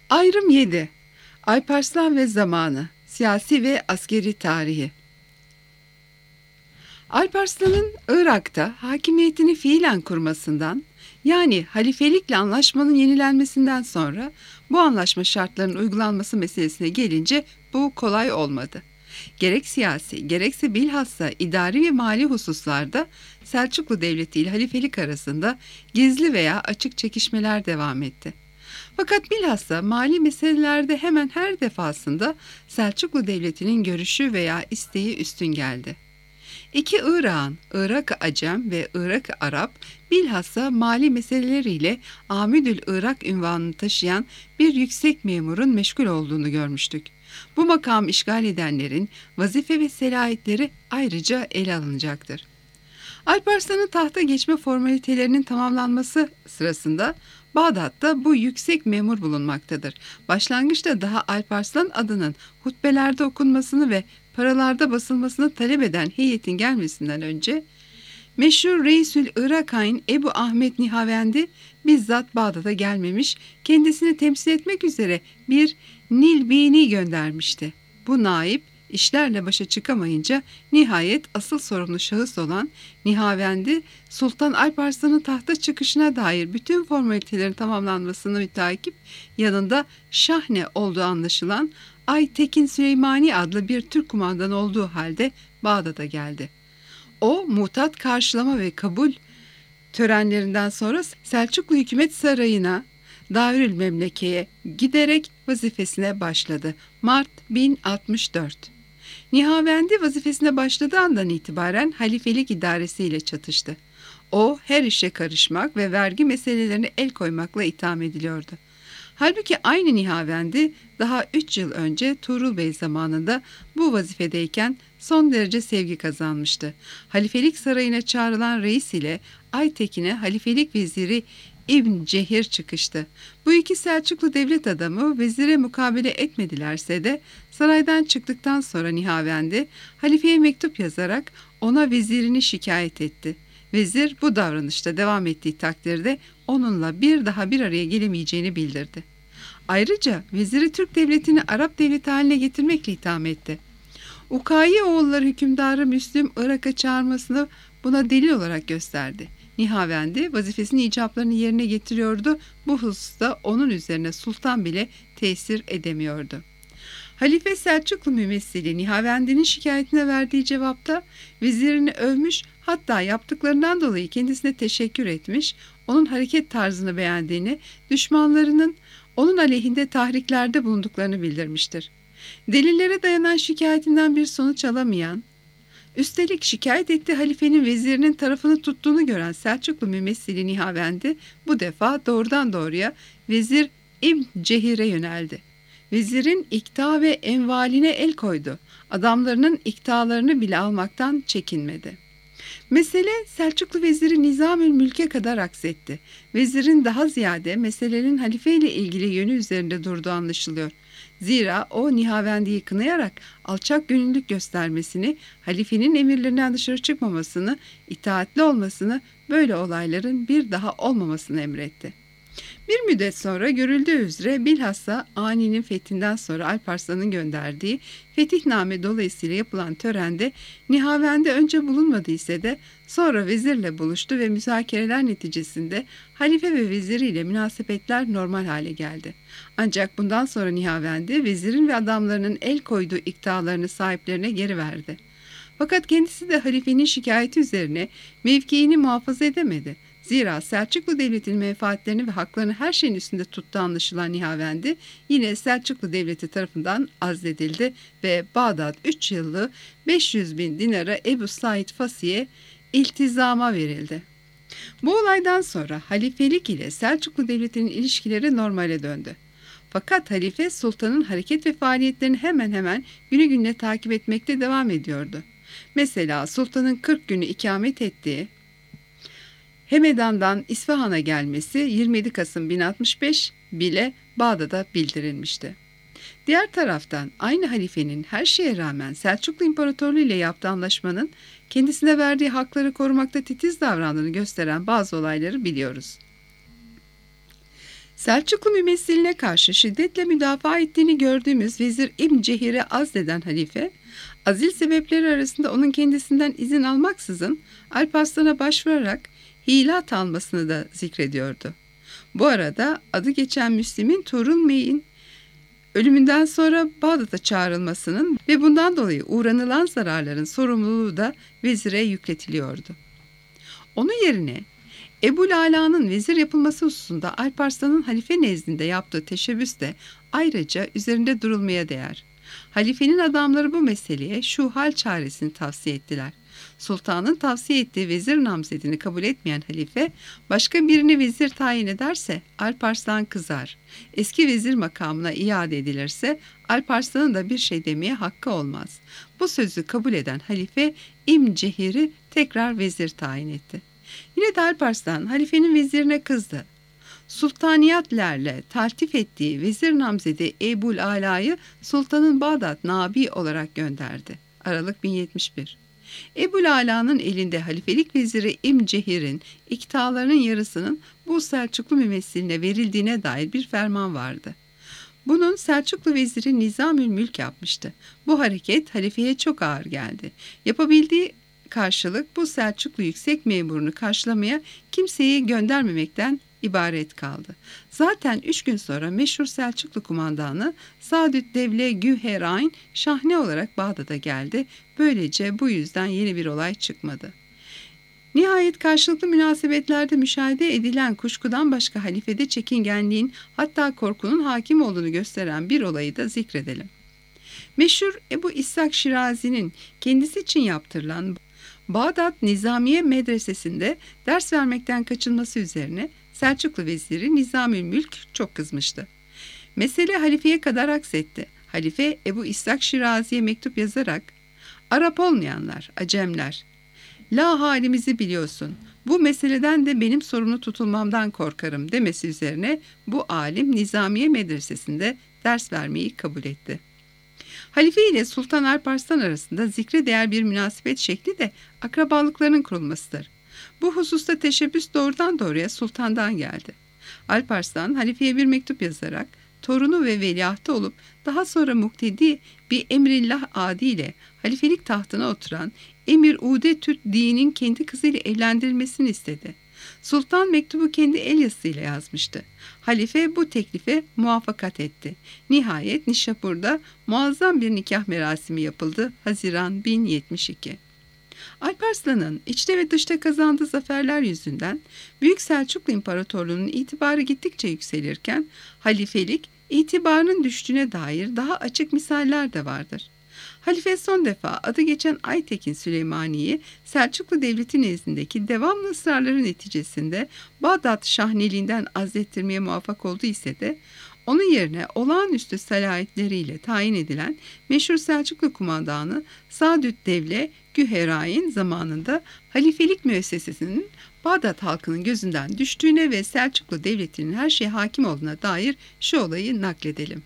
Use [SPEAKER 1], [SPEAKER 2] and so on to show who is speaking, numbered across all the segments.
[SPEAKER 1] Ayrım 7. Alparslan ve zamanı, siyasi ve askeri tarihi. Alparslan'ın Irak'ta hakimiyetini fiilen kurmasından, yani halifelikle anlaşmanın yenilenmesinden sonra bu anlaşma şartlarının uygulanması meselesine gelince bu kolay olmadı. Gerek siyasi, gerekse bilhassa idari ve mali hususlarda Selçuklu Devleti ile halifelik arasında gizli veya açık çekişmeler devam etti. Fakat bilhassa mali meselelerde hemen her defasında Selçuklu Devleti'nin görüşü veya isteği üstün geldi. İki Irak'ın, Irak-ı Acem ve Irak-ı Arap, bilhassa mali meseleleriyle Amidül Irak unvanını taşıyan bir yüksek memurun meşgul olduğunu görmüştük. Bu makamı işgal edenlerin vazife ve selahiyetleri ayrıca ele alınacaktır. Alparslan'ın tahta geçme formalitelerinin tamamlanması sırasında Bağdat'ta bu yüksek memur bulunmaktadır. Başlangıçta daha Alparslan adının hutbelerde okunmasını ve paralarda basılmasını talep eden heyetin gelmesinden önce meşhur Reisül Irakayn Ebu Ahmet Nihavendi bizzat Bağdat'a gelmemiş, kendisini temsil etmek üzere bir Nilbini göndermişti. Bu naip işlerle başa çıkamayınca nihayet asıl sorumlu şahıs olan Nihavendi, Sultan Alparslan'ın tahta çıkışına dair bütün formalitelerin tamamlanmasını müteakip yanında Şahne olduğu anlaşılan Aytekin Süleymani adlı bir Türk kumandanı olduğu halde Bağdat'a geldi. O, mutat karşılama ve kabul törenlerinden sonra Selçuklu Hükümet Sarayı'na, Darül Memleke'ye giderek vazifesine başladı. Mart 1064. Nihavendi vazifesine başladığı andan itibaren halifelik idaresiyle çatıştı. O, her işe karışmak ve vergi meselelerine el koymakla itham ediliyordu. Halbuki aynı Nihavendi daha 3 yıl önce Tuğrul Bey zamanında bu vazifedeyken son derece sevgi kazanmıştı. Halifelik sarayına çağrılan reis ile Aytekin'e halifelik veziri İbn Cehir çıkıştı. Bu iki Selçuklu devlet adamı vezire mukabele etmedilerse de saraydan çıktıktan sonra Nihavendi halifeye mektup yazarak ona vezirini şikayet etti. Vezir bu davranışta devam ettiği takdirde onunla bir daha bir araya gelemeyeceğini bildirdi. Ayrıca veziri Türk devletini Arap devleti haline getirmekle itham etti. Ukayi oğulları hükümdarı Müslüm Irak'a çağırmasını buna delil olarak gösterdi. Nihavendi vazifesinin icaplarını yerine getiriyordu. Bu hususta onun üzerine sultan bile tesir edemiyordu. Halife Selçuklu mümessili Nihavendi'nin şikayetine verdiği cevapta vezirini övmüş, hatta yaptıklarından dolayı kendisine teşekkür etmiş, onun hareket tarzını beğendiğini, düşmanlarının onun aleyhinde tahriklerde bulunduklarını bildirmiştir. Delillere dayanan şikayetinden bir sonuç alamayan, üstelik şikayet ettiği halifenin vezirinin tarafını tuttuğunu gören Selçuklu mümessili Nihavendi bu defa doğrudan doğruya vezir İbn Cehir'e yöneldi. Vezirin ikta ve envaline el koydu. Adamlarının iktalarını bile almaktan çekinmedi. Mesele Selçuklu veziri Nizamül Mülk'e kadar aksetti. Vezirin daha ziyade meselenin halife ile ilgili yönü üzerinde durduğu anlaşılıyor. Zira o Nihavendi'yi kınayarak alçak gönüllülük göstermesini, halifenin emirlerinden dışarı çıkmamasını, itaatli olmasını, böyle olayların bir daha olmamasını emretti. Bir müddet sonra görüldüğü üzere bilhassa Ani'nin fethinden sonra Alparslan'ın gönderdiği fetihname dolayısıyla yapılan törende Nihavendi önce bulunmadı ise de sonra vezirle buluştu ve müzakereler neticesinde halife ve veziriyle münasebetler normal hale geldi. Ancak bundan sonra Nihavendi vezirin ve adamlarının el koyduğu iktidarlarını sahiplerine geri verdi. Fakat kendisi de halifenin şikayeti üzerine mevkiini muhafaza edemedi. Zira Selçuklu Devleti'nin menfaatlerini ve haklarını her şeyin üstünde tuttuğu anlaşılan Nihavendi yine Selçuklu Devleti tarafından azledildi ve Bağdat 3 yıllık 500 bin dinara Ebu Said Fasi'ye iltizama verildi. Bu olaydan sonra halifelik ile Selçuklu Devleti'nin ilişkileri normale döndü. Fakat halife sultanın hareket ve faaliyetlerini hemen hemen günü gününe takip etmekte devam ediyordu. Mesela sultanın 40 günü ikamet ettiği Hemedan'dan İsfahan'a gelmesi 27 Kasım 1065 bile Bağdat'a bildirilmişti. Diğer taraftan aynı halifenin her şeye rağmen Selçuklu İmparatorluğu ile yaptığı anlaşmanın kendisine verdiği hakları korumakta titiz davrandığını gösteren bazı olayları biliyoruz. Selçuklu mümessiline karşı şiddetle müdafaa ettiğini gördüğümüz Vezir İbn Cehir'e azleden halife, azil sebepleri arasında onun kendisinden izin almaksızın Alparslan'a başvurarak hilat almasını da zikrediyordu. Bu arada adı geçen Müslim'in Tuğrul Bey'in ölümünden sonra Bağdat'a çağrılmasının ve bundan dolayı uğranılan zararların sorumluluğu da vezire yükletiliyordu. Onun yerine Ebu Ala'nın vezir yapılması hususunda Alparslan'ın halife nezdinde yaptığı teşebbüs de ayrıca üzerinde durulmaya değer. Halifenin adamları bu meseleye şu hal çaresini tavsiye ettiler. Sultanın tavsiye ettiği vezir namzedini kabul etmeyen halife, başka birini vezir tayin ederse Alparslan kızar. Eski vezir makamına iade edilirse Alparslan'ın da bir şey demeye hakkı olmaz. Bu sözü kabul eden halife İbn Cehir'i tekrar vezir tayin etti. Yine de Alparslan halifenin vezirine kızdı. Sultaniyatlerle taltif ettiği vezir namzedi Ebul Ala'yı sultanın Bağdat nabi olarak gönderdi. Aralık 1071. Ebul Ala'nın elinde halifelik veziri İbn Cehir'in iktidarlarının yarısının bu Selçuklu mümessiline verildiğine dair bir ferman vardı. Bunun Selçuklu veziri Nizamül Mülk yapmıştı. Bu hareket halifeye çok ağır geldi. Yapabildiği karşılık bu Selçuklu yüksek memurunu karşılamaya kimseyi göndermemekten ibaret kaldı. Zaten 3 gün sonra meşhur Selçuklu kumandanı Sadüddevle Güherayn şahne olarak Bağdat'a geldi. Böylece bu yüzden yeni bir olay çıkmadı. Nihayet karşılıklı münasebetlerde müşahede edilen kuşkudan başka halifede çekingenliğin hatta korkunun hakim olduğunu gösteren bir olayı da zikredelim. Meşhur Ebu İshak Şirazi'nin kendisi için yaptırılan Bağdat Nizamiye Medresesi'nde ders vermekten kaçınması üzerine Selçuklu veziri Nizamül Mülk çok kızmıştı. Mesele halifeye kadar aksetti. Halife Ebu İshak Şirazi'ye mektup yazarak "Arap olmayanlar, Acemler, la halimizi biliyorsun. Bu meseleden de benim sorumlu tutulmamdan korkarım" demesi üzerine bu alim Nizamiye Medresesi'nde ders vermeyi kabul etti. Halife ile Sultan Alparslan arasında zikre değer bir münasebet şekli de akrabalıklarının kurulmasıdır. Bu hususta teşebbüs doğrudan doğruya sultandan geldi. Alparslan halifeye bir mektup yazarak torunu ve veliahtı olup daha sonra muktedi bir emrillah adiyle halifelik tahtına oturan Emir Ude Tüt Din'in kendi kızıyla evlendirilmesini istedi. Sultan mektubu kendi el yazısıyla yazmıştı. Halife bu teklife muvaffakat etti. Nihayet Nişapur'da muazzam bir nikah merasimi yapıldı. Haziran 1072. Alparslan'ın içte ve dışta kazandığı zaferler yüzünden Büyük Selçuklu İmparatorluğu'nun itibarı gittikçe yükselirken halifelik itibarının düştüğüne dair daha açık misaller de vardır. Halife son defa adı geçen Aytekin Süleymani'yi Selçuklu Devleti nezdindeki devamlı ısrarların neticesinde Bağdat Şahneliğinden azlettirmeye muvaffak oldu ise de onun yerine olağanüstü salahiyetleriyle tayin edilen meşhur Selçuklu kumandanı Sadüddevle Güherayn zamanında halifelik müessesesinin Bağdat halkının gözünden düştüğüne ve Selçuklu Devleti'nin her şeye hakim olduğuna dair şu olayı nakledelim.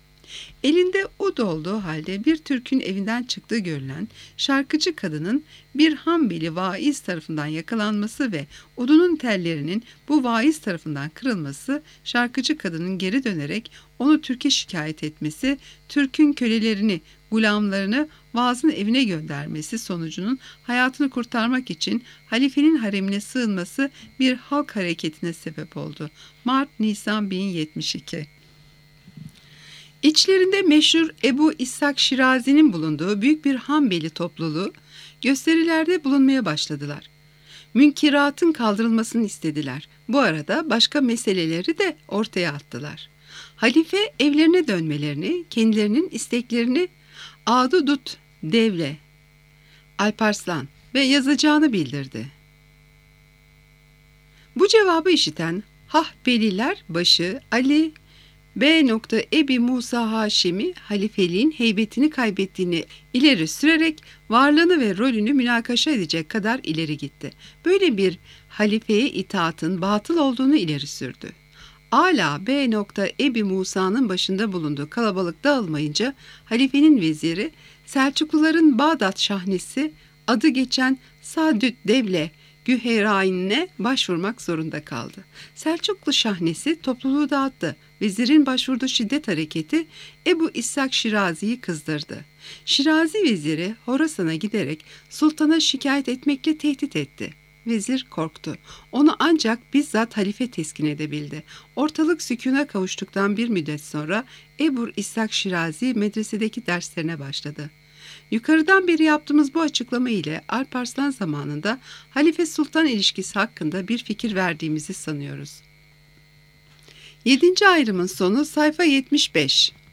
[SPEAKER 1] Elinde ud olduğu halde bir Türk'ün evinden çıktığı görülen şarkıcı kadının bir Hanbeli vaiz tarafından yakalanması ve udunun tellerinin bu vaiz tarafından kırılması, şarkıcı kadının geri dönerek onu Türk'e şikayet etmesi, Türk'ün kölelerini, gulamlarını vaazın evine göndermesi sonucunun hayatını kurtarmak için halifenin haremine sığınması bir halk hareketine sebep oldu. Mart-Nisan 1072. İçlerinde meşhur Ebu İshak Şirazi'nin bulunduğu büyük bir Hanbeli topluluğu gösterilerde bulunmaya başladılar. Münkiratın kaldırılmasını istediler. Bu arada başka meseleleri de ortaya attılar. Halife evlerine dönmelerini, kendilerinin isteklerini Adudut Devle, Alparslan ve yazacağını bildirdi. Bu cevabı işiten Hahbeliler başı Ali B. Ebi Musa Haşimi halifeliğin heybetini kaybettiğini ileri sürerek varlığını ve rolünü münakaşa edecek kadar ileri gitti. Böyle bir halifeye itaatın batıl olduğunu ileri sürdü. Ala B. Ebi Musa'nın başında bulunduğu kalabalık dağılmayınca halifenin veziri Selçukluların Bağdat şahnesi adı geçen Sadüddevle Güheyrayn'e başvurmak zorunda kaldı. Selçuklu şahnesi topluluğu dağıttı. Vezirin başvurduğu şiddet hareketi Ebu İshak Şirazi'yi kızdırdı. Şirazi veziri Horasan'a giderek sultana şikayet etmekle tehdit etti. Vezir korktu. Onu ancak bizzat halife teskin edebildi. Ortalık sükûna kavuştuktan bir müddet sonra Ebu İshak Şirazi medresedeki derslerine başladı. Yukarıdan beri yaptığımız bu açıklama ile Alparslan zamanında Halife Sultan ilişkisi hakkında bir fikir verdiğimizi sanıyoruz. 7. ayrımın sonu sayfa 75.